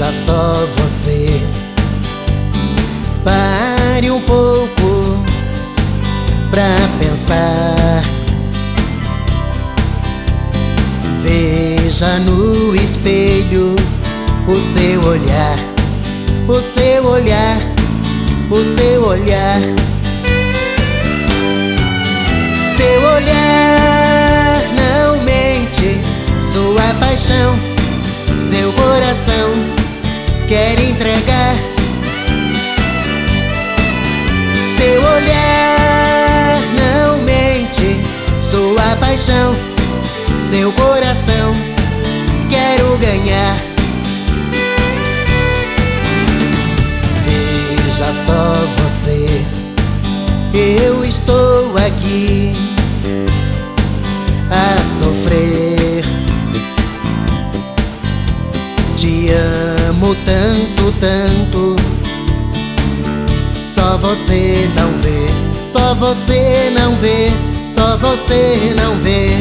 Veja só você, pare um pouco pra pensar. Veja no espelho o seu olhar, o seu olhar, o seu olhar. Seu olhar não mente, sua paixão, seu coração quer entregar. Seu olhar não mente, sua paixão, seu coração quero ganhar. Veja só você, eu estou aqui a sofrer. Te amo tanto, tanto. Só você não vê, só você não vê, só você não vê.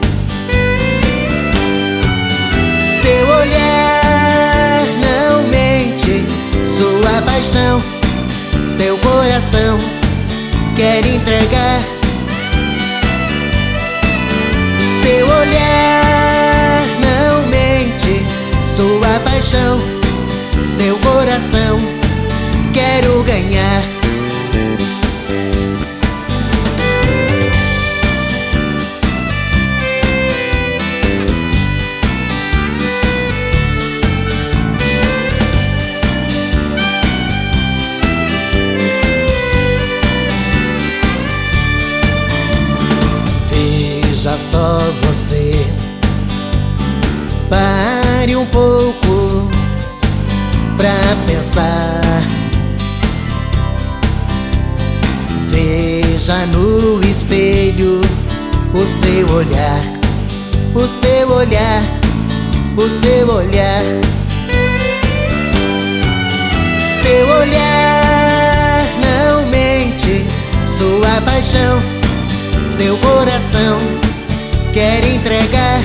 Seu olhar não mente, sua paixão, seu coração quer entregar. Seu olhar não mente, sua paixão, seu coração quero ganhar. Veja só você, pare um pouco pra pensar. Veja no espelho o seu olhar, o seu olhar, o seu olhar. Seu olhar não mente, sua paixão, seu coração quer entregar.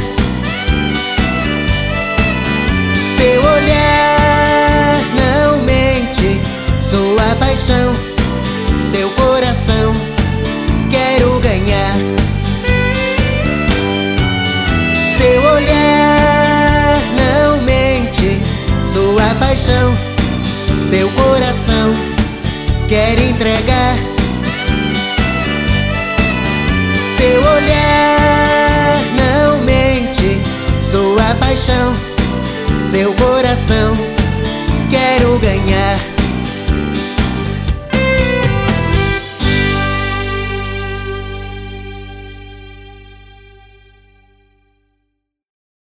Seu olhar não mente, sua paixão, seu coração quero ganhar. Seu olhar não mente, sua paixão, seu coração quer entregar. Seu olhar não mente, sua paixão, seu coração quero ganhar.